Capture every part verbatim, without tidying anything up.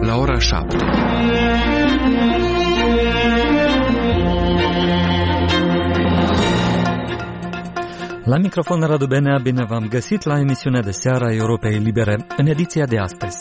la ora șapte. La microfon Radu Benea, bine v-am găsit la emisiunea de seară a Europei Libere, în ediția de astăzi.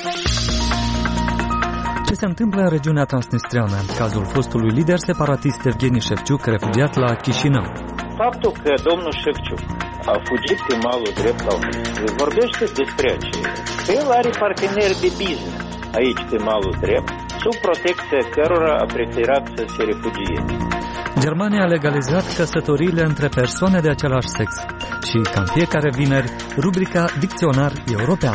Ce se întâmplă în regiunea transnistreană în cazul fostului lider separatist Evgeni Șefciuc, refugiat la Chișinău? Faptul că domnul Șefciuc a fugit pe malul drept al Mării vorbește despre aceea că el are parteneri de business aici pe malul drept, sub protecția cărora a preferat să se refugieze. Germania a legalizat căsătoriile între persoane de același sex și, ca în fiecare vineri, rubrica Dicționar European.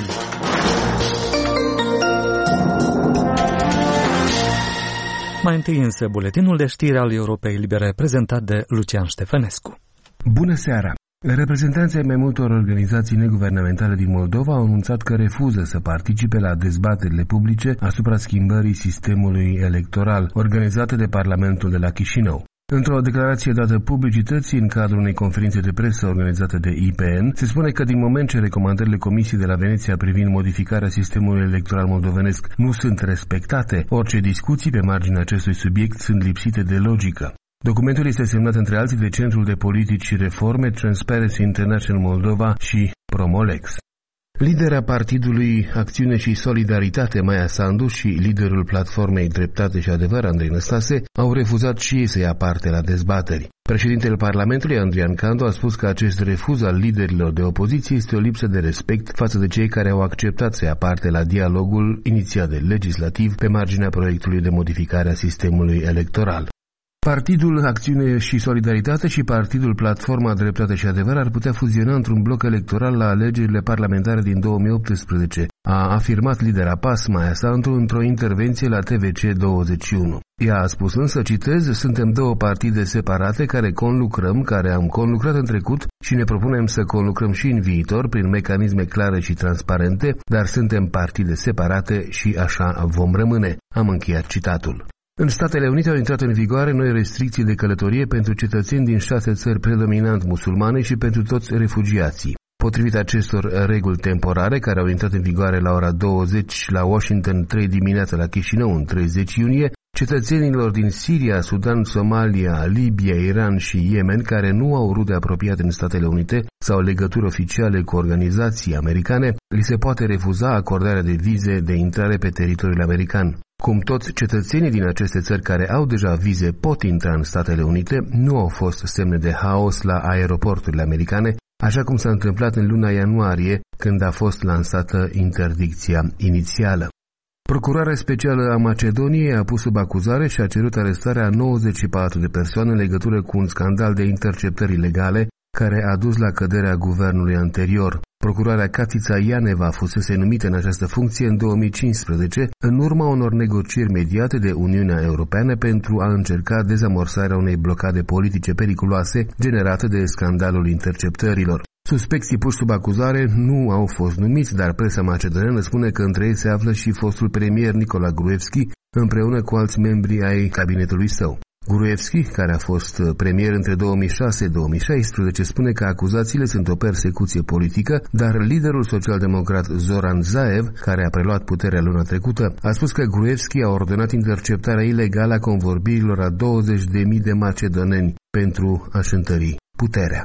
Mai întâi însă buletinul de știri al Europei Libere prezentat de Lucian Ștefănescu. Bună seara! Reprezentanții mai multor organizații neguvernamentale din Moldova au anunțat că refuză să participe la dezbaterile publice asupra schimbării sistemului electoral organizate de Parlamentul de la Chișinău. Într-o declarație dată publicității în cadrul unei conferințe de presă organizată de I P N, se spune că din moment ce recomandările Comisiei de la Veneția privind modificarea sistemului electoral moldovenesc nu sunt respectate, orice discuții pe marginea acestui subiect sunt lipsite de logică. Documentul este semnat între alții de Centrul de Politici și Reforme, Transparency International Moldova și Promolex. Lidera partidului Acțiune și Solidaritate, Maia Sandu, și liderul platformei Dreptate și Adevăr, Andrei Năstase, au refuzat și ei să ia parte la dezbateri. Președintele Parlamentului, Andrian Candu, a spus că acest refuz al liderilor de opoziție este o lipsă de respect față de cei care au acceptat să ia parte la dialogul inițiat de legislativ pe marginea proiectului de modificare a sistemului electoral. Partidul Acțiune și Solidaritate și Partidul Platforma Dreptate și Adevăr ar putea fuziona într-un bloc electoral la alegerile parlamentare din două mii optsprezece, a afirmat lidera P A S, Maia Sandu, într-o intervenție la T V C douăzeci și unu. Ea a spus însă, citez, suntem două partide separate care conlucrăm, care am conlucrat în trecut și ne propunem să conlucrăm și în viitor prin mecanisme clare și transparente, dar suntem partide separate și așa vom rămâne. Am încheiat citatul. În Statele Unite au intrat în vigoare noi restricții de călătorie pentru cetățeni din șase țări predominant musulmane și pentru toți refugiații. Potrivit acestor reguli temporare, care au intrat în vigoare la ora douăzeci la Washington, trei dimineața la Chișinău, în treizeci iunie, cetățenilor din Siria, Sudan, Somalia, Libia, Iran și Yemen, care nu au rude apropiate în Statele Unite sau legături oficiale cu organizații americane, li se poate refuza acordarea de vize de intrare pe teritoriul american. Cum toți cetățenii din aceste țări care au deja vize pot intra în Statele Unite, nu au fost semne de haos la aeroporturile americane, așa cum s-a întâmplat în luna ianuarie, când a fost lansată interdicția inițială. Procurarea specială a Macedoniei a pus sub acuzare și a cerut arestarea a nouăzeci și patru de persoane în legătură cu un scandal de interceptări ilegale care a dus la căderea guvernului anterior. Procurarea Catița Ianeva fusese numită în această funcție în două mii cincisprezece, în urma unor negocieri mediate de Uniunea Europeană pentru a încerca dezamorsarea unei blocade politice periculoase generate de scandalul interceptărilor. Suspecții puși sub acuzare nu au fost numiți, dar presa macedoniană spune că între ei se află și fostul premier Nicola Gruevski, împreună cu alți membri ai cabinetului său. Gruevski, care a fost premier între două mii șase - două mii șaisprezece, spune că acuzațiile sunt o persecuție politică, dar liderul social-democrat Zoran Zaev, care a preluat puterea luna trecută, a spus că Gruevski a ordonat interceptarea ilegală a convorbirilor a douăzeci de mii de macedoneni pentru a-și întări puterea.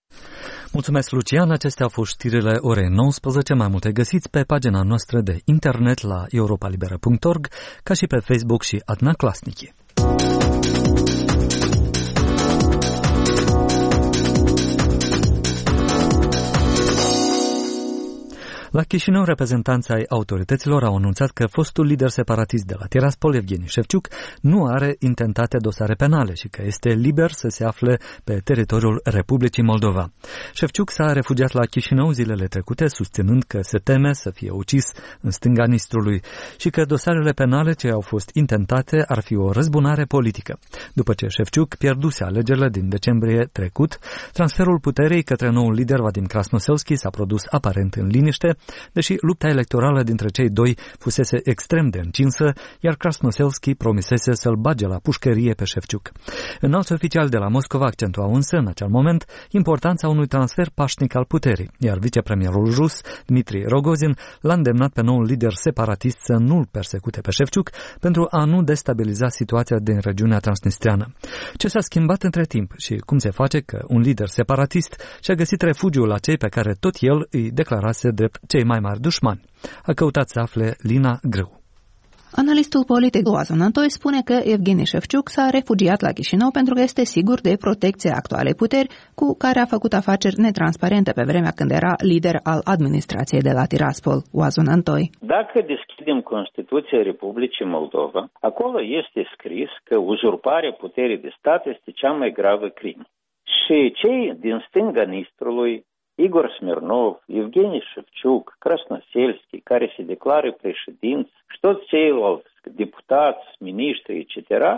Mulțumesc, Lucian. Acestea au fost știrile orei nouăsprezece. Mai multe găsiți pe pagina noastră de internet la europa liberă punct org, ca și pe Facebook și Adna Klasnici. La Chișinău, reprezentanții ai autorităților au anunțat că fostul lider separatist de la Tiraspol, Evgeni Șefciuc, nu are intentate dosare penale și că este liber să se afle pe teritoriul Republicii Moldova. Șefciuc s-a refugiat la Chișinău zilele trecute, susținând că se teme să fie ucis în stânga Nistrului și că dosarele penale ce au fost intentate ar fi o răzbunare politică. După ce Șefciuc pierduse alegerile din decembrie trecut, transferul puterii către noul lider Vadim Krasnoselski s-a produs aparent în liniște, deși lupta electorală dintre cei doi fusese extrem de încinsă, iar Krasnoselski promisese să-l bage la pușcărie pe Șefciuc. Înalți oficiali de la Moscova accentuau însă în acel moment importanța unui transfer pașnic al puterii, iar vicepremierul rus, Dmitri Rogozin, l-a îndemnat pe noul lider separatist să nu-l persecute pe Șefciuc pentru a nu destabiliza situația din regiunea transnistreană. Ce s-a schimbat între timp și cum se face că un lider separatist și-a găsit refugiul la cei pe care tot el îi declarase drept cei mai mari dușmani? A căutat să afle Lina Grâu. Analistul politic Oazon Antoi spune că Evgeni Șefciuc s-a refugiat la Chișinău pentru că este sigur de protecția actualei puteri cu care a făcut afaceri netransparente pe vremea când era lider al administrației de la Tiraspol. Oazon Antoi. Dacă deschidem Constituția Republicii Moldova, acolo este scris că uzurparea puterii de stat este cea mai gravă crimă. Și cei din stânga Nistrului, Igor Smirnov, Evgeni Șefciuc, Krasnoselski, care se declară președinți, și toți ceilalți deputați, miniștri, et cetera,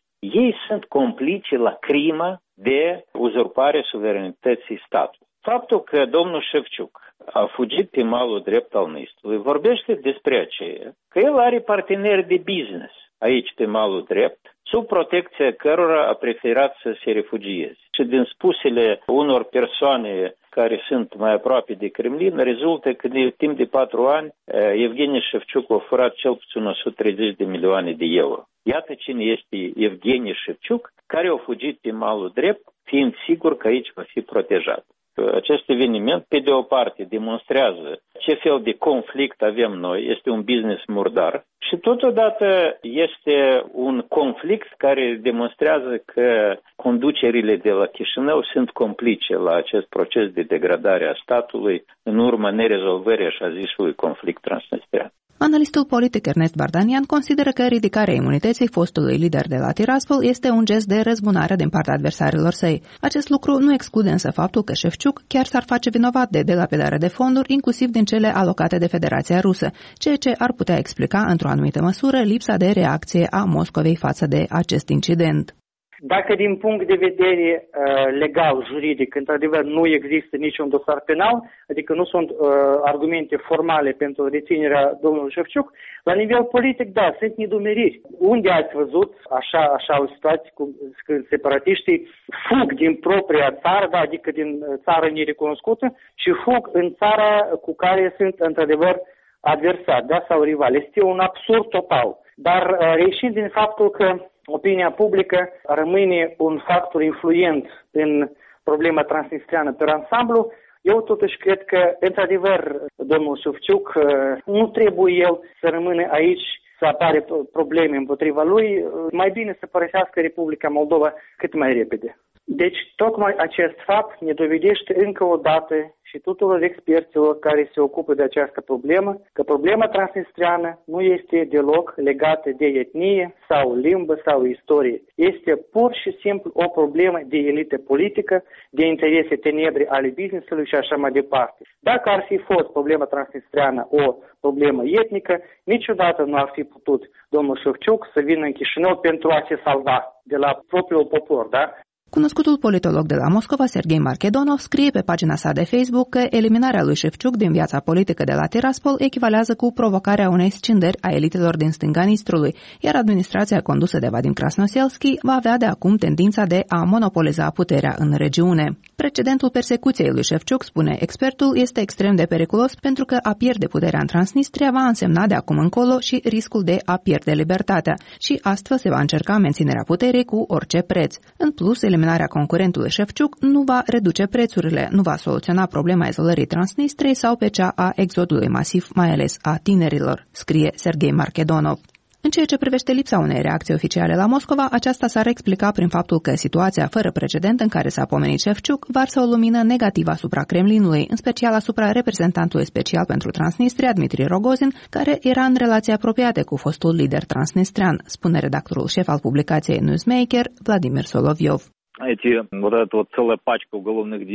ei sunt complici la crima de uzurpare suveranității statului. Faptul că domnul Șefciuc a fugit pe malul drept al Nistrului vorbește despre aceea că el are parteneri de business aici pe malul drept, sub protecția cărora a preferat să se refugieze. Și din spusele unor persoane care sunt mai aproape de Kremlin, rezultă că de timp de patru ani Evgeni Șefciuc a furat cel puțin o sută treizeci de milioane de euro. Iată cine este Evgeni Șefciuc, care a fugit pe malul drept, fiind sigur că aici va fi protejat. Acest eveniment, pe de o parte, demonstrează ce fel de conflict avem noi, este un business murdar și totodată este un conflict care demonstrează că conducerile de la Chișinău sunt complice la acest proces de degradare a statului în urma nerezolvării așa zisului conflict transnistrean. Analistul politic Ernest Bardanian consideră că ridicarea imunității fostului lider de la Tiraspol este un gest de răzbunare din partea adversarilor săi. Acest lucru nu exclude însă faptul că Șefciuc chiar s-ar face vinovat de delapidare de fonduri, inclusiv din cele alocate de Federația Rusă, ceea ce ar putea explica într-o anumită măsură lipsa de reacție a Moscovei față de acest incident. Dacă din punct de vedere uh, legal, juridic, într-adevăr nu există niciun dosar penal, adică nu sunt uh, argumente formale pentru reținerea domnului Șefciuc, la nivel politic, da, sunt nedumeriri. Unde ați văzut așa, așa o situație cu, când separatiștii fug din propria țară, da, adică din țară nerecunoscută, și fug în țara cu care sunt într-adevăr adversari, da, sau rivali. Este un absurd total. Dar uh, reieșind din faptul că opinia publică rămâne un factor influent în problema transnistreană pe ansamblu, eu totuși cred că, într-adevăr, domnul Șefciuc nu trebuie el să rămână aici, să apare probleme împotriva lui, mai bine să părăsească Republica Moldova cât mai repede. Deci, tocmai acest fapt ne dovedește încă o dată și tuturor experților care se ocupă de această problemă, că problema transnistreană nu este deloc legată de etnie sau limbă sau istorie. Este pur și simplu o problemă de elită politică, de interese tenebre ale business-ului și așa mai departe. Dacă ar fi fost problema transnistreană o problemă etnică, niciodată nu ar fi putut domnul Șefciuc să vină în Chișinău pentru a se salva de la propriul popor, da? Cunoscutul politolog de la Moscova, Serghei Marchedonov, scrie pe pagina sa de Facebook că eliminarea lui Șefciuc din viața politică de la Tiraspol echivalează cu provocarea unei scindări a elitelor din stânga Nistrului, iar administrația condusă de Vadim Krasnoselski va avea de acum tendința de a monopoliza puterea în regiune. Precedentul persecuției lui Șefciuc, spune expertul, este extrem de periculos pentru că a pierde puterea în Transnistria va însemna de acum încolo și riscul de a pierde libertatea și astfel se va încerca menținerea puterii cu orice preț. În plus, eliminarea concurentului Șefciuc nu va reduce prețurile, nu va soluționa problema izolării Transnistriei sau pe cea a exodului masiv, mai ales a tinerilor, scrie Serghei Marchedonov. În ceea ce privește lipsa unei reacții oficiale la Moscova, aceasta s-ar explica prin faptul că situația fără precedent în care s-a pomenit Șefciuc varsă o lumină negativă asupra Kremlinului, în special asupra reprezentantului special pentru Transnistria, Dmitri Rogozin, care era în relații apropiate cu fostul lider transnistrian, spune redactorul șef al publicației Newsmaker, Vladimir Soloviov. Эти, вот эта вот целая пачка уголовных дел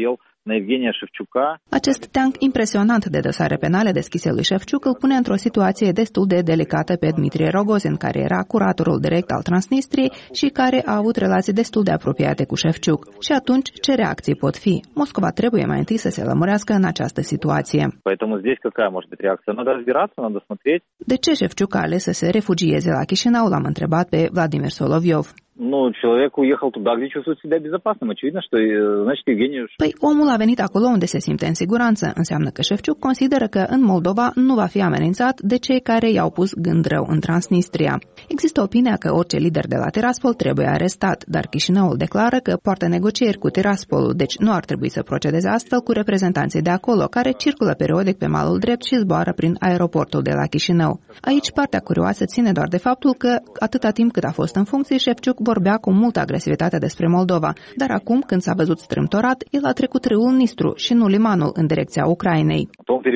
на Евгения Шевчука. Acest teanc impresionant de dosare penale deschise lui Șefčuk îl pune într-o situație destul de delicată pe Dmitrie Rogozin, care era curatorul direct al Transnistriei și care a avut relații destul de apropiate cu Șefčuk. Și atunci, ce reacții pot fi? Moscova trebuie mai întâi să se lămurească în această situație. Поэтому здесь какая может быть реакция? Надо разбираться, надо смотреть. De ce Șefčuk a ales să se refugieze la Chișinău? L-am întrebat pe Vladimir Soloviov. Ну, человек уехал туда, где чувствует себя безопасным. Очевидно, что, значит, Евгений... Păi omul a venit acolo unde se simte în siguranță. Înseamnă că Șefčuk consideră că în Moldova nu va fi amenințat de cei care i-au pus gând rău în Transnistria. Există opinia că orice lider de la Tiraspol trebuie arestat, dar Chișinăul declară că poartă negocieri cu Tiraspolul, deci nu ar trebui să procedeze astfel cu reprezentanții de acolo, care circulă periodic pe malul drept și zboară prin aeroportul de la Chișinău. Aici partea curioasă ține doar de faptul că, atâta timp cât a fost în funcție, Șefčuk vorbea cu multă agresivitate despre Moldova, dar acum, când s-a văzut strâmtorat, el a trecut râul Nistru și nu limanul în direcția Ucrainei.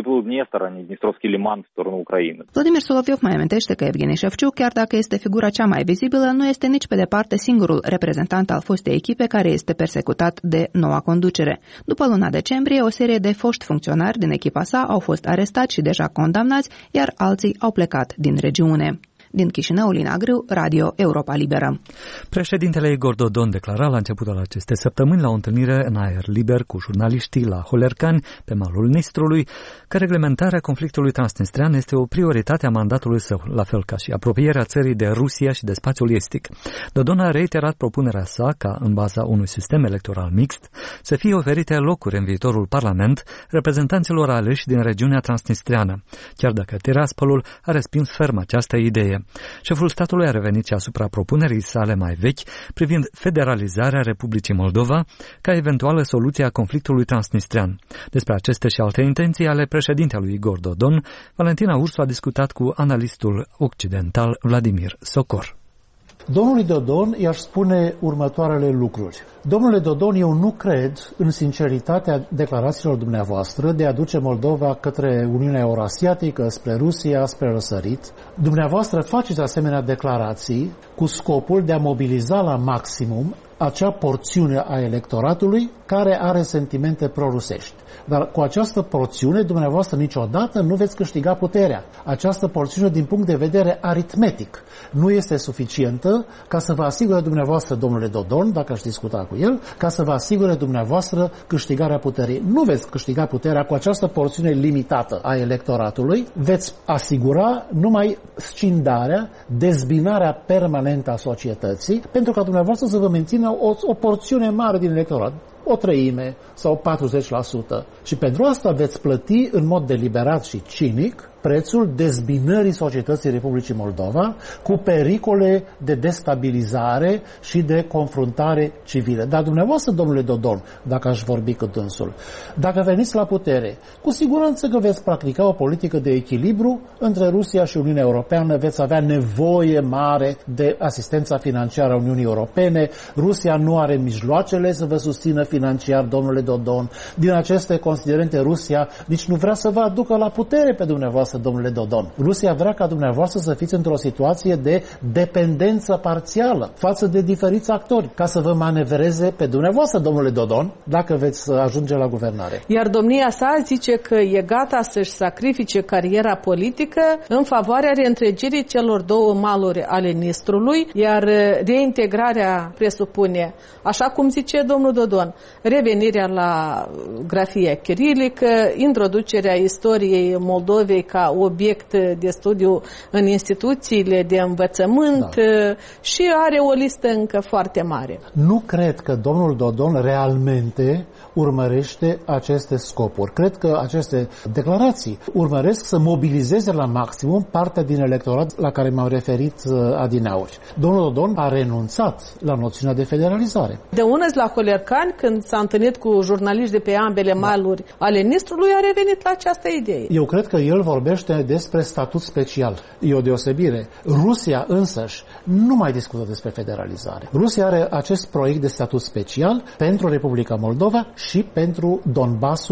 Vladimir Soloviov mai amintește că Evgeni Șefčuk, chiar dacă este figura cea mai vizibilă, nu este nici pe departe singurul reprezentant al fostei echipe care este persecutat de noua conducere. După luna decembrie, o serie de foști funcționari din echipa sa au fost arestați și deja condamnați, iar alții au plecat din regiune. Din Chișinău, Lina Grâu, Radio Europa Liberă. Președintele Igor Dodon declara la începutul acestei săptămâni la o întâlnire în aer liber cu jurnaliștii la Holercani, pe malul Nistrului, că reglementarea conflictului transnistrian este o prioritate a mandatului său, la fel ca și apropierea țării de Rusia și de spațiul estic. Dodon a reiterat propunerea sa ca, în baza unui sistem electoral mixt, să fie oferite locuri în viitorul Parlament reprezentanților aleși din regiunea transnistriană, chiar dacă Tiraspolul a respins ferm această idee. Șeful statului a revenit și asupra propunerii sale mai vechi privind federalizarea Republicii Moldova ca eventuală soluție a conflictului transnistrian. Despre aceste și alte intenții ale președintelui Igor Dodon, Valentina Ursu a discutat cu analistul occidental Vladimir Socor. Domnului Dodon i-aș spune următoarele lucruri. Domnule Dodon, eu nu cred în sinceritatea declarațiilor dumneavoastră de a duce Moldova către Uniunea Eurasiatică, spre Rusia, spre răsărit. Dumneavoastră faceți asemenea declarații cu scopul de a mobiliza la maximum acea porțiune a electoratului care are sentimente prorusești. Dar cu această porțiune, dumneavoastră niciodată nu veți câștiga puterea. Această porțiune, din punct de vedere aritmetic, nu este suficientă ca să vă asigure dumneavoastră, domnule Dodon, dacă aș discuta cu el, ca să vă asigure dumneavoastră câștigarea puterii. Nu veți câștiga puterea cu această porțiune limitată a electoratului, veți asigura numai scindarea, dezbinarea permanentă a societății, pentru ca dumneavoastră să vă mențină o, o porțiune mare din electorat, o treime sau patruzeci la sută. Și pentru asta veți plăti în mod deliberat și cinic prețul dezbinării societății Republicii Moldova cu pericole de destabilizare și de confruntare civile. Dar dumneavoastră, domnule Dodon, dacă aș vorbi cu dânsul, dacă veniți la putere, cu siguranță că veți practica o politică de echilibru între Rusia și Uniunea Europeană, veți avea nevoie mare de asistența financiară a Uniunii Europene. Rusia nu are mijloacele să vă susțină financiar, domnule Dodon. Din aceste considerente, Rusia nici nu vrea să vă aducă la putere pe dumneavoastră, domnule Dodon. Rusia vrea ca dumneavoastră să fiți într-o situație de dependență parțială față de diferiți actori, ca să vă manevreze pe dumneavoastră, domnule Dodon, dacă veți ajunge la guvernare. Iar domnia sa zice că e gata să-și sacrifice cariera politică în favoarea reîntregirii celor două maluri ale Nistrului, iar reintegrarea presupune, așa cum zice domnul Dodon, revenirea la grafia chirilică, introducerea istoriei Moldovei ca obiect de studiu în instituțiile de învățământ, da. Și are o listă încă foarte mare. Nu cred că domnul Dodon realmente urmărește aceste scopuri. Cred că aceste declarații urmăresc să mobilizeze la maximum partea din electorat la care m-am referit adineauri. Domnul Dodon a renunțat la noțiunea de federalizare. De unăzi la Holercani, când s-a întâlnit cu jurnaliști de pe ambele maluri ale Nistrului, a revenit la această idee. Eu cred că el vorbește despre statut special. E o deosebire. Rusia însăși nu mai discută despre federalizare. Rusia are acest proiect de statut special pentru Republica Moldova și pentru Donbasul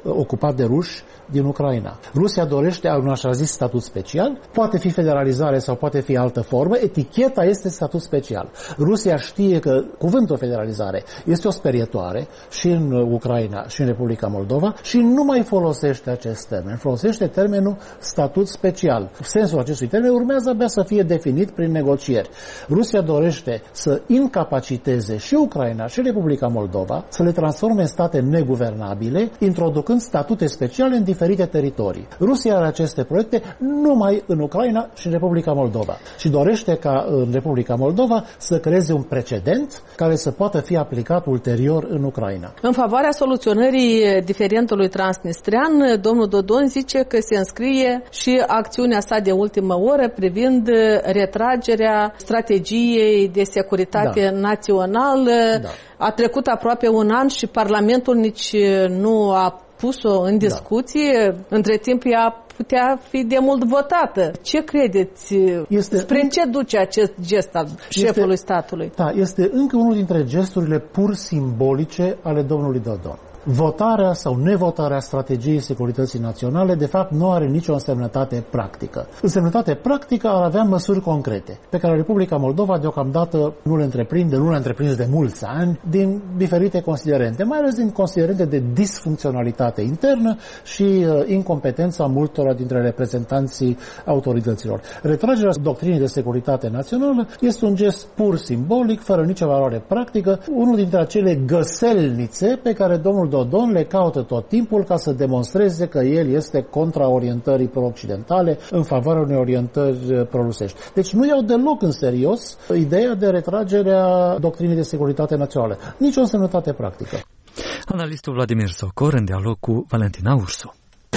ocupat de ruși din Ucraina. Rusia dorește un așa zis statut special, poate fi federalizare sau poate fi altă formă, eticheta este statut special. Rusia știe că cuvântul federalizare este o sperietoare și în Ucraina și în Republica Moldova și nu mai folosește acest termen, folosește termenul statut special. Sensul acestui termen urmează abia să fie definit prin negocieri. Rusia dorește să incapaciteze și Ucraina și Republica Moldova, să le transforme în state neguvernabile, introducând statute speciale în diferite teritorii. Rusia are aceste proiecte numai în Ucraina și în Republica Moldova și dorește ca în Republica Moldova să creeze un precedent care să poată fi aplicat ulterior în Ucraina. În favoarea soluționării diferendului transnistrian, domnul Dodon zice că se înscrie și acțiunea sa de ultimă oră privind retragerea strategiei de securitate da. națională. Da. A trecut aproape un an și Parlamentul nici nu a pus-o în discuție. Da. Între timp ea putea fi de mult votată. Ce credeți? Este, Spre ce duce acest gest al șefului este, statului? Da, este încă unul dintre gesturile pur simbolice ale domnului Dodon. Votarea sau nevotarea strategiei securității naționale, de fapt, nu are nicio însemnătate practică. Însemnătate practică ar avea măsuri concrete, pe care Republica Moldova deocamdată nu le întreprinde, nu le-a întreprins de mulți ani, din diferite considerente, mai ales din considerente de disfuncționalitate internă și uh, incompetența multora dintre reprezentanții autorităților. Retragerea doctrinii de securitate națională este un gest pur simbolic, fără nicio valoare practică, unul dintre acele găselnițe pe care domnul Dodon le caută tot timpul ca să demonstreze că el este contra orientării pro-occidentale în favoarea unei orientări pro-rusești. Deci nu iau deloc în serios ideea de retragerea doctrinii de securitate națională. Nici o însemnătate practică. Analistul Vladimir Socor în dialog cu Valentina Ursu.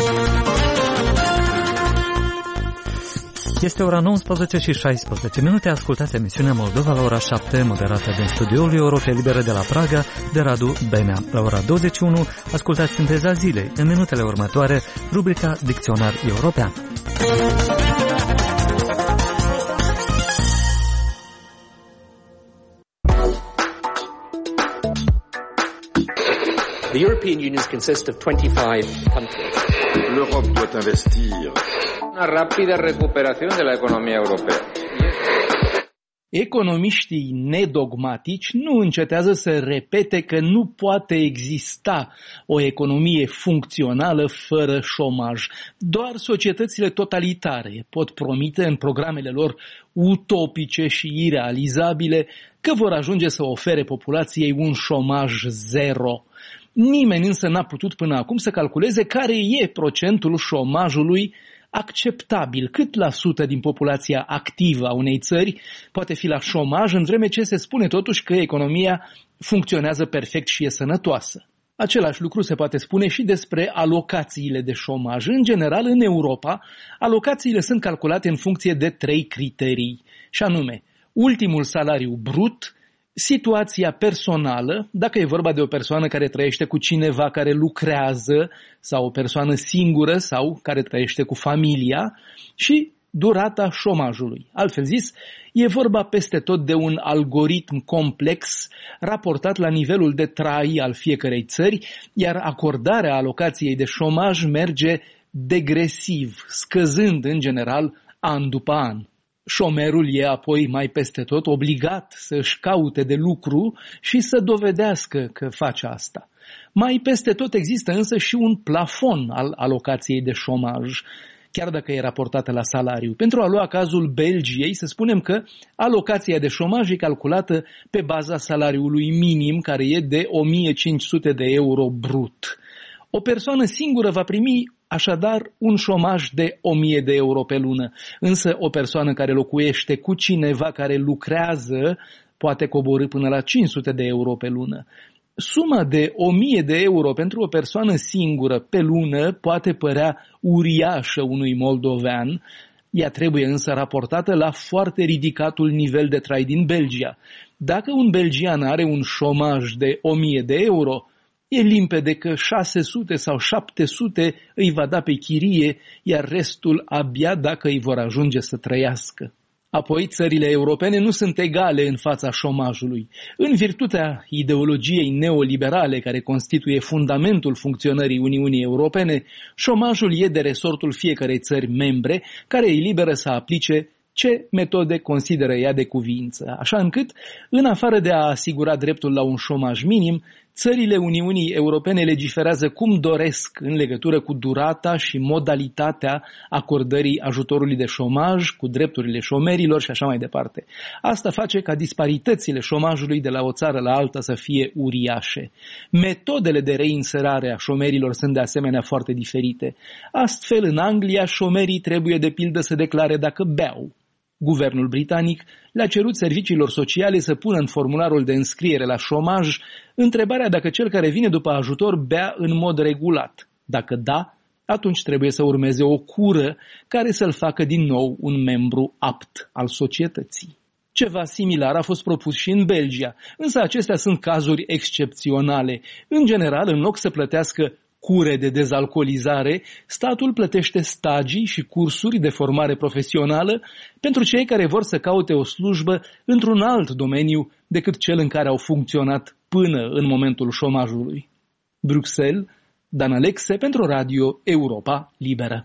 Este ora nouăsprezece și șaisprezece minute, ascultați emisiunea Moldova la ora șapte, moderată din studioul Europa Liberă de la Praga, de Radu Benea. La ora douăzeci și unu, ascultați Sinteza Zilei. În minutele următoare, rubrica Dicționar European. The European Union consists of twenty-five countries. L'Europe doit investir. Una rapida recuperación de la economía europea. Economiștii nedogmatici nu încetează să repete că nu poate exista o economie funcțională fără șomaj. Doar societățile totalitare pot promite în programele lor utopice și irealizabile că vor ajunge să ofere populației un șomaj zero. Nimeni însă n-a putut până acum să calculeze care e procentul șomajului acceptabil, cât la sută din populația activă a unei țări poate fi la șomaj, în vreme ce se spune totuși că economia funcționează perfect și e sănătoasă. Același lucru se poate spune și despre alocațiile de șomaj. În general, în Europa, alocațiile sunt calculate în funcție de trei criterii, și anume, ultimul salariu brut, situația personală, dacă e vorba de o persoană care trăiește cu cineva care lucrează sau o persoană singură sau care trăiește cu familia, și durata șomajului. Altfel zis, e vorba peste tot de un algoritm complex raportat la nivelul de trai al fiecărei țări, iar acordarea alocației de șomaj merge degresiv, scăzând în general an după an. Șomerul e apoi mai peste tot obligat să-și caute de lucru și să dovedească că face asta. Mai peste tot există însă și un plafon al alocației de șomaj, chiar dacă e raportată la salariu. Pentru a lua cazul Belgiei, să spunem că alocația de șomaj e calculată pe baza salariului minim, care e de o mie cinci sute de euro brut. O persoană singură va primi așadar un șomaj de o mie de euro pe lună, însă o persoană care locuiește cu cineva care lucrează poate coborî până la cinci sute de euro pe lună. Suma de o mie de euro pentru o persoană singură pe lună poate părea uriașă unui moldovean, ea trebuie însă raportată la foarte ridicatul nivel de trai din Belgia. Dacă un belgian are un șomaj de o mie de euro, e limpede că șase sute sau șapte sute îi va da pe chirie, iar restul abia dacă îi vor ajunge să trăiască. Apoi, țările europene nu sunt egale în fața șomajului. În virtutea ideologiei neoliberale care constituie fundamentul funcționării Uniunii Europene, șomajul e de resortul fiecărei țări membre, care e liberă să aplice ce metode consideră ea de cuviință, așa încât, în afară de a asigura dreptul la un șomaj minim, țările Uniunii Europene legiferează cum doresc în legătură cu durata și modalitatea acordării ajutorului de șomaj, cu drepturile șomerilor și așa mai departe. Asta face ca disparitățile șomajului de la o țară la alta să fie uriașe. Metodele de reinserare a șomerilor sunt de asemenea foarte diferite. Astfel, în Anglia, șomerii trebuie de pildă să declare dacă beau. Guvernul britanic le-a cerut serviciilor sociale să pună în formularul de înscriere la șomaj întrebarea dacă cel care vine după ajutor bea în mod regulat. Dacă da, atunci trebuie să urmeze o cură care să-l facă din nou un membru apt al societății. Ceva similar a fost propus și în Belgia, însă acestea sunt cazuri excepționale. În general, în loc să plătească cure de dezalcoolizare, statul plătește stagii și cursuri de formare profesională pentru cei care vor să caute o slujbă într-un alt domeniu decât cel în care au funcționat până în momentul șomajului. Bruxelles, Dan Alexe pentru Radio Europa Liberă.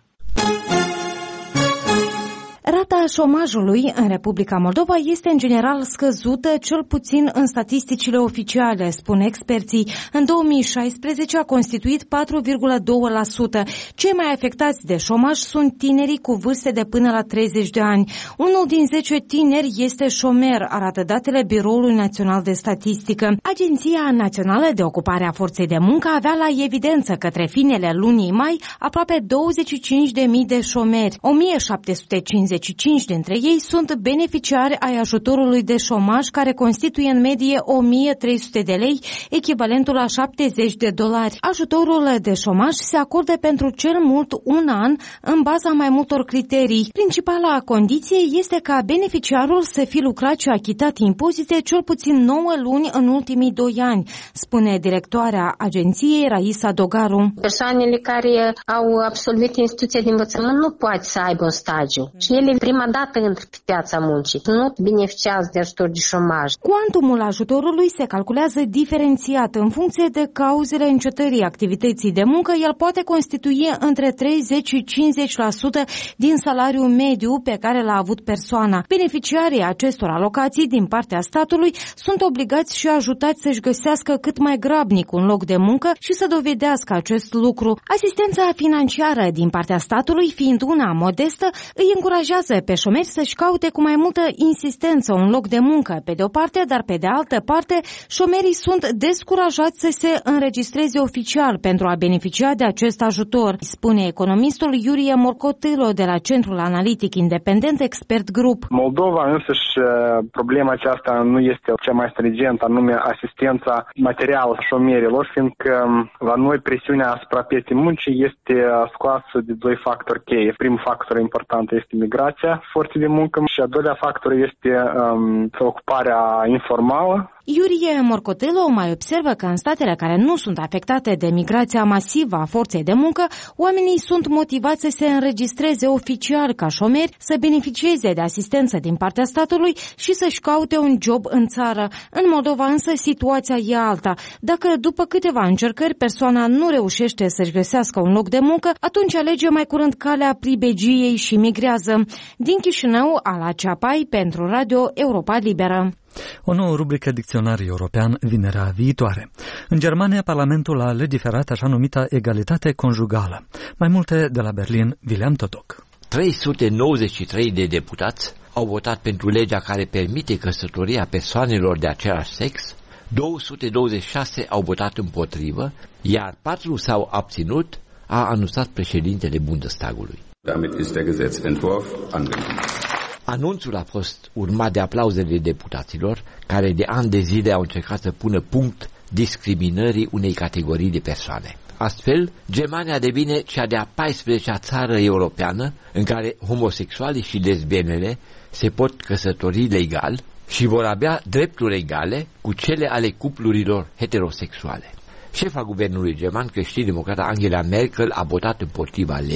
Rata șomajului în Republica Moldova este în general scăzută, cel puțin în statisticile oficiale, spun experții. În două mii șaisprezece a constituit patru virgulă doi la sută. Cei mai afectați de șomaj sunt tinerii cu vârste de până la treizeci de ani. Unul din zece tineri este șomer, arată datele Biroului Național de Statistică. Agenția Națională de Ocupare a Forței de Muncă avea la evidență către finele lunii mai aproape douăzeci și cinci de mii de șomeri. o mie șapte sute cincizeci și cinci dintre ei sunt beneficiari ai ajutorului de șomaj, care constituie în medie o mie trei sute de lei, echivalentul la șaptezeci de dolari. Ajutorul de șomaj se acordă pentru cel mult un an în baza mai multor criterii. Principala condiție este ca beneficiarul să fi lucrat și achitat impozite cel puțin nouă luni în ultimii doi ani, spune directoarea agenției Raisa Dogaru. Persoanele care au absolvit instituția de învățământ nu pot să aibă un stagiu și ele prima dată intră pe piața muncii. Nu beneficiază de ajutor de șomaj. Cuantumul ajutorului se calculează diferențiat în funcție de cauzele încetării activității de muncă. El poate constitui între treizeci și cincizeci la sută din salariul mediu pe care l-a avut persoana. Beneficiarii acestor alocații din partea statului sunt obligați și ajutați să-și găsească cât mai grabnic un loc de muncă și să dovedească acest lucru. Asistența financiară din partea statului, fiind una modestă, îi încurajează pe șomeri să-și caute cu mai multă insistență un loc de muncă, pe de o parte, dar pe de altă parte, șomerii sunt descurajați să se înregistreze oficial pentru a beneficia de acest ajutor, spune economistul Iurie Morcotilo de la Centrul Analitic Independent Expert Group. Moldova însăși problema aceasta nu este cea mai stringentă, anume asistența materială șomerilor, fiindcă la noi presiunea asupra pieței muncii este scoasă de doi factori cheie. Primul factor important este migrația forței de muncă și a doilea factor este um, ocuparea informală. Iurie Morcotelo mai observă că în statele care nu sunt afectate de migrația masivă a forței de muncă, oamenii sunt motivați să se înregistreze oficial ca șomeri, să beneficieze de asistență din partea statului și să-și caute un job în țară. În Moldova însă situația e alta. Dacă după câteva încercări persoana nu reușește să-și găsească un loc de muncă, atunci alege mai curând calea pribegiei și migrează. Din Chișinău, Ala Ceapai pentru Radio Europa Liberă. O nouă rubrică Dicționar European vinerea viitoare. În Germania, Parlamentul a legiferat așa numita egalitate conjugală. Mai multe de la Berlin, William Totoc. trei sute nouăzeci și trei de deputați au votat pentru legea care permite căsătoria persoanelor de același sex, două sute douăzeci și șase au votat împotrivă, iar patru s-au abținut, a anunțat președintele Bundestagului. Damit ist der Gesetzentwurf angenommen. Anunțul a fost urmat de aplauzele deputaților care de ani de zile au încercat să pună punct discriminării unei categorii de persoane. Astfel, Germania devine cea de-a paisprezecea țară europeană în care homosexualii și lesbienele se pot căsători legal și vor avea drepturi egale cu cele ale cuplurilor heterosexuale. Șefa guvernului german creștin-democrat Angela Merkel a votat împotriva legii.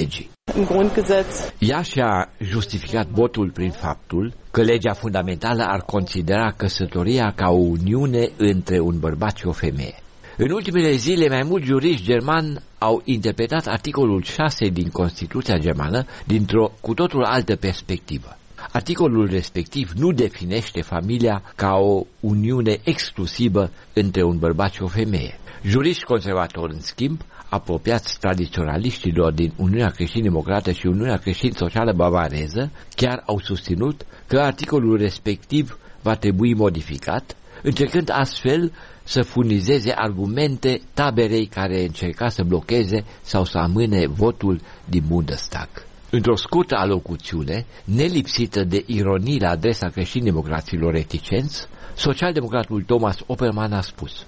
Ea și-a justificat votul prin faptul că legea fundamentală ar considera căsătoria ca o uniune între un bărbat și o femeie. În ultimele zile, mai mulți juriști germani au interpretat articolul șase din Constituția germană dintr-o cu totul altă perspectivă. Articolul respectiv nu definește familia ca o uniune exclusivă între un bărbat și o femeie. Juriști conservatori, în schimb, apropiați tradiționaliștilor din Uniunea Creștin-Democrată și Uniunea Creștin-Socială Bavareză, chiar au susținut că articolul respectiv va trebui modificat, încercând astfel să furnizeze argumente taberei care încerca să blocheze sau să amâne votul din Bundestag. Într-o scurtă alocuțiune, nelipsită de ironii la adresa creștin-democraților reticenți, socialdemocratul Thomas Oppermann a spus: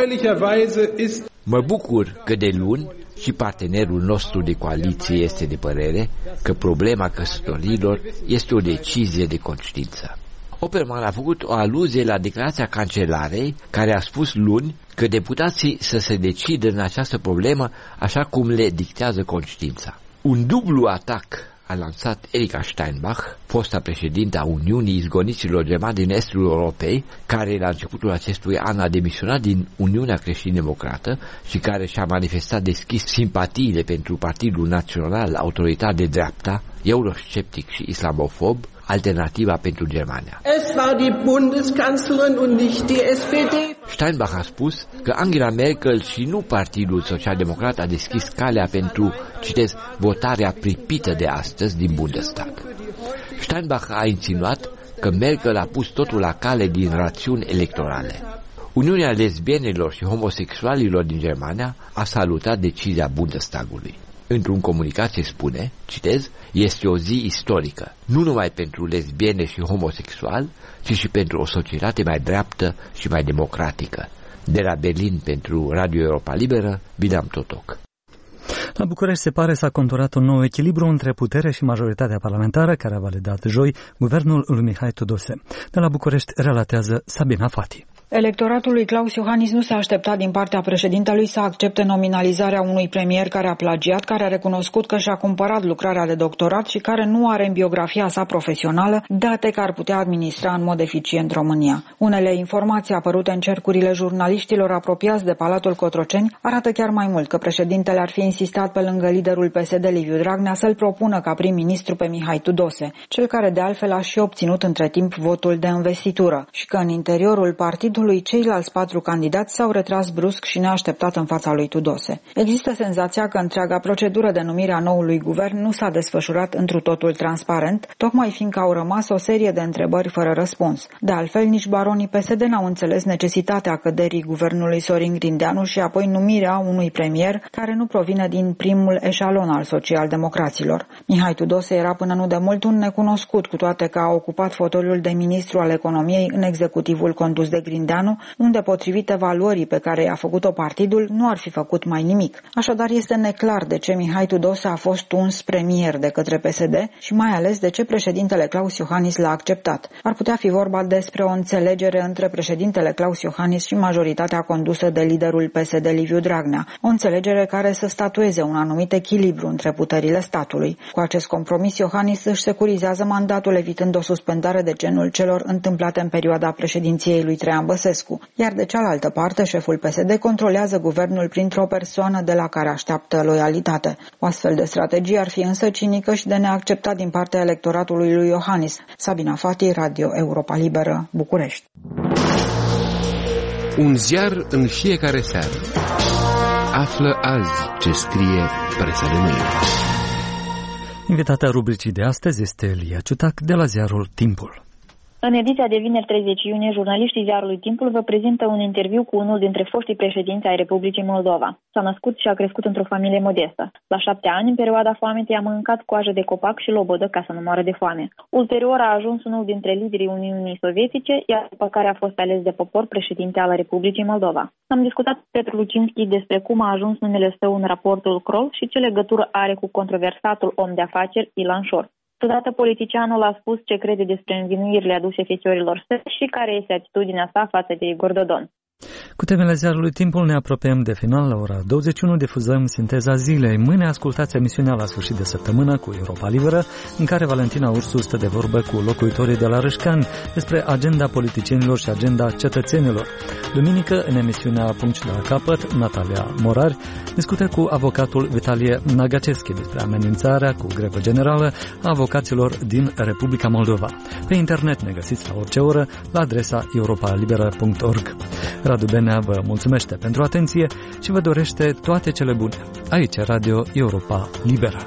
mă bucur că de luni și partenerul nostru de coaliție este de părere că problema căsătorilor este o decizie de conștiință. Oppermann a făcut o aluzie la declarația cancelarei, care a spus luni că deputații să se decidă în această problemă așa cum le dictează conștiința. Un dublu atac a lansat Erika Steinbach, fosta președintă a Uniunii Izgoniților Germani din Estul Europei, care la începutul acestui an a demisionat din Uniunea Creștin-Democrată și care și-a manifestat deschis simpatiile pentru Partidul Național Autoritar de Dreapta, eurosceptic și islamofob, Alternativa pentru Germania. Es war die Bundeskanzlerin und nicht die S P D. Steinbach a spus că Angela Merkel și nu Partidul Social-Democrat a deschis calea pentru, citez, votarea pripită de astăzi din Bundestag. Steinbach a insinuat că Merkel a pus totul la cale din rațiuni electorale. Uniunea lesbienelor și homosexualilor din Germania a salutat decizia Bundestagului. Într-un comunicat se spune, citez, este o zi istorică, nu numai pentru lesbiene și homosexuali, ci și pentru o societate mai dreaptă și mai democratică. De la Berlin pentru Radio Europa Liberă, Bileam Totoc. La București se pare s-a conturat un nou echilibru între putere și majoritatea parlamentară, care a validat joi guvernul lui Mihai Tudose. De la București relatează Sabina Fati. Electoratul lui Klaus Iohannis nu s-a așteptat din partea președintelui să accepte nominalizarea unui premier care a plagiat, care a recunoscut că și-a cumpărat lucrarea de doctorat și care nu are în biografia sa profesională date care ar putea administra în mod eficient România. Unele informații apărute în cercurile jurnaliștilor apropiați de Palatul Cotroceni arată chiar mai mult că președintele ar fi insistat pe lângă liderul P S D Liviu Dragnea să-l propună ca prim-ministru pe Mihai Tudose, cel care de altfel a și obținut între timp votul de investitură, și că în interiorul partidului ceilalți patru candidați s-au retras brusc și neașteptat în fața lui Tudose. Există senzația că întreaga procedură de numire a noului guvern nu s-a desfășurat întru totul transparent, tocmai fiindcă au rămas o serie de întrebări fără răspuns. De altfel, nici baronii P S D n-au înțeles necesitatea căderii guvernului Sorin Grindeanu și apoi numirea unui premier care nu provine din primul eșalon al socialdemocraților. Mihai Tudose era până nu de mult un necunoscut, cu toate că a ocupat fotoliul de ministru al economiei în executivul condus de Grindeanu, unde, potrivit evaluării pe care i-a făcut-o partidul, nu ar fi făcut mai nimic. Așadar, este neclar de ce Mihai Tudose a fost uns premier de către P S D și mai ales de ce președintele Klaus Iohannis l-a acceptat. Ar putea fi vorba despre o înțelegere între președintele Klaus Iohannis și majoritatea condusă de liderul P S D Liviu Dragnea, o înțelegere care să statueze un anumit echilibru între puterile statului. Cu acest compromis, Iohannis își securizează mandatul, evitând o suspendare de genul celor întâmplate în perioada președinției lui Traian Băsescu, iar de cealaltă parte, șeful P S D controlează guvernul printr-o persoană de la care așteaptă loialitate. O astfel de strategie ar fi însă cinică și de neacceptat din partea electoratului lui Iohannis. Sabina Fati, Radio Europa Liberă, București. Un ziar în fiecare seară. Află azi ce scrie presa de mâine. Invitata rubricii de astăzi este Lia Ciutac de la ziarul Timpul. În ediția de vineri treizeci iunie, jurnaliștii ziarului Timpul vă prezintă un interviu cu unul dintre foștii președinți ai Republicii Moldova. S-a născut și a crescut într-o familie modestă. La șapte ani, în perioada foametei, a mâncat coajă de copac și lobodă ca să nu moară de foame. Ulterior a ajuns unul dintre liderii Uniunii Sovietice, iar după care a fost ales de popor președinte al Republicii Moldova. Am discutat cu Petru Lucinski despre cum a ajuns numele său în raportul Kroll și ce legătură are cu controversatul om de afaceri Ilan Șor. Totodată politicianul a spus ce crede despre învinuirile aduse feciorilor săi și care este atitudinea sa față de Igor Dodon. Cu temele ziarului Timpul ne apropiem de final. La ora douăzeci și unu difuzăm Sinteza Zilei. Mâine ascultați emisiunea La sfârșit de săptămână cu Europa Liberă, în care Valentina Ursu stă de vorbă cu locuitorii de la Râșcani despre agenda politicienilor și agenda cetățenilor. Duminică, în emisiunea Punct de la capăt, Natalia Morari discută cu avocatul Vitalie Nagaceschi despre amenințarea cu grevă generală a avocaților din Republica Moldova. Pe internet ne găsiți la orice oră la adresa europa liberă punct org. Radu Benea vă mulțumește pentru atenție și vă dorește toate cele bune. Aici Radio Europa Liberă.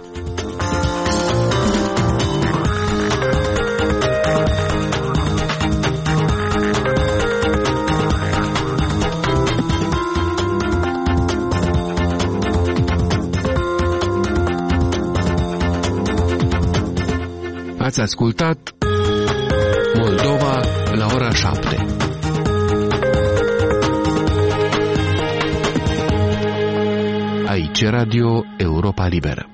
Ați ascultat Moldova la ora șapte. Aici Radio Europa Liberă.